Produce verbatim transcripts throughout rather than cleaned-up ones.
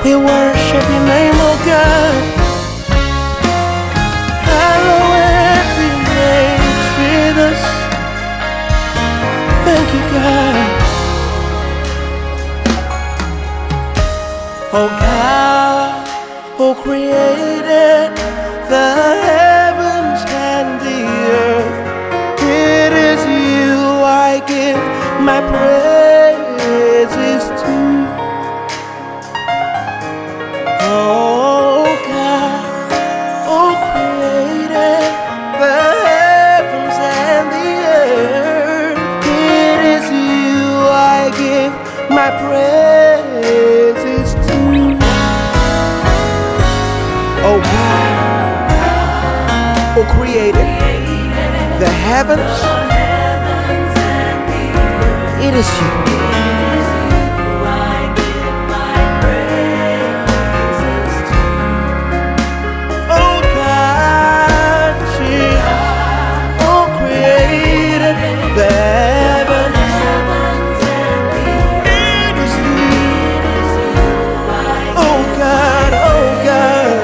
We worship your name, oh God. Hallowed be your name, Jesus. Thank you, God. Oh God, who created the heavens and the earth, it is you I give my praises to. Oh God, who created the heavens and the earth, it is you I give my praises to. Oh God, who created the heavens, it is you. Oh God, Jesus, who created the heavens, it is you. Oh God, oh God.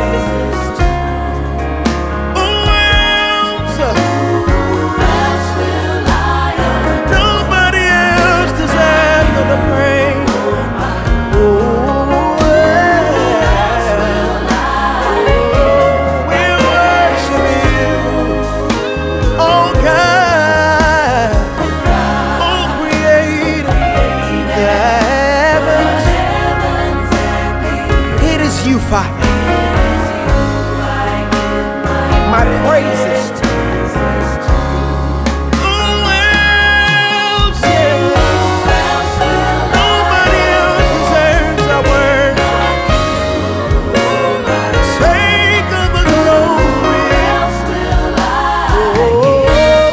You, Father, my praises to you. Who else? Nobody else deserves our word. Sake of the glory. Oh,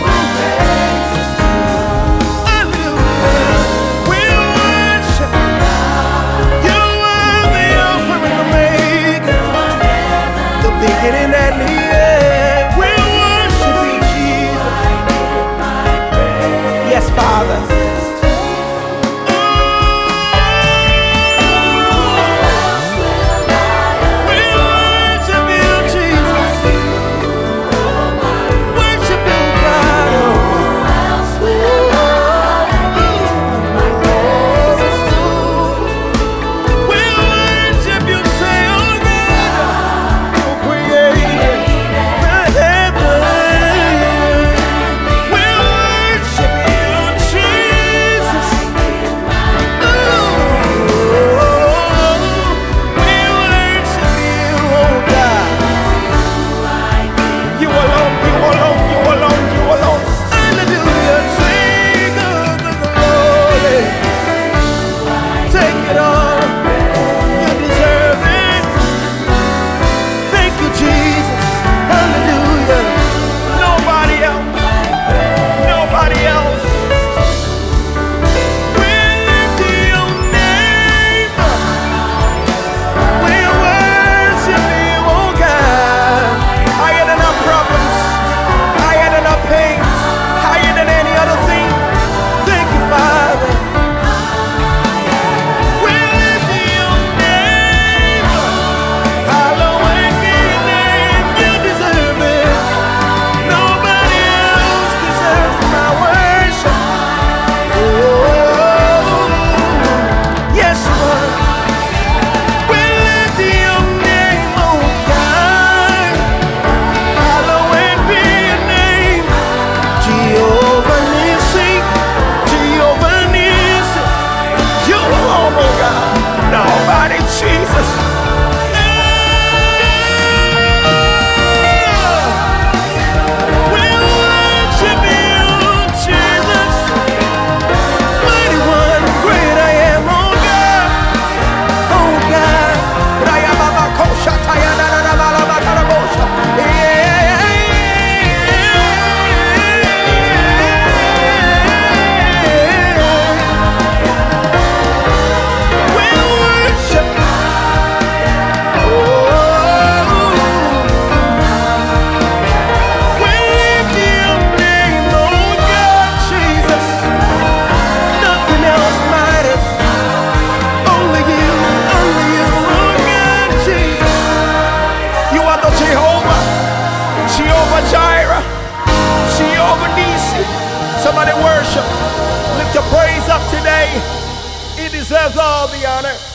hallelujah. We worship you. Are the Alpha and Omega, the beginning and the end. We worship you, Jesus. Yes, Father. We worship you, Jesus. Worship you, God. We worship you, say, oh God, who created the heavens. We worship you, Jesus. Jehovah Nissi. Somebody worship. Lift your praise up today. He deserves all the honor.